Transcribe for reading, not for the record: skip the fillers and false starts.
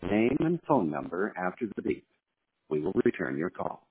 name and phone number after the beep. We will return your call.